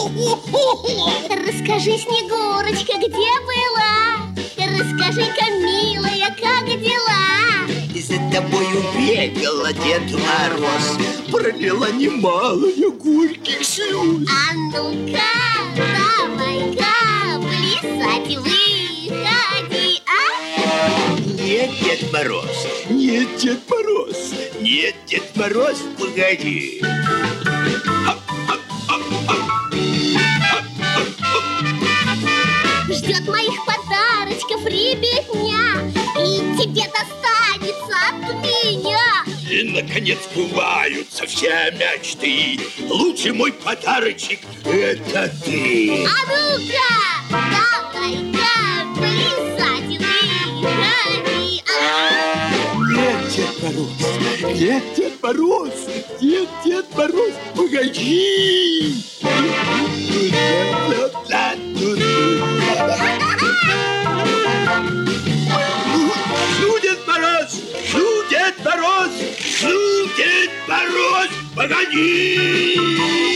Расскажи, Снегурочка, где была? Расскажи-ка, милая, как дела? За тобою бегала Дед Мороз, пролила немало горьких слез. А ну-ка, давай-ка плясать выходи, а? Нет, Дед Мороз, нет, Дед Мороз, нет, Дед Мороз, погоди. Ждет моих подарочков ребятня, и тебе достанется от меня. И, наконец, сбываются все мечты. Лучший мой подарочек – это ты. А ну-ка, давай-ка плясать выходи, а? Нет, Дед Мороз, нет, Дед Мороз, нет, Дед Мороз, погоди. Шу, Дед Мороз, шу, Дед Мороз, шу, Дед Мороз, погоди.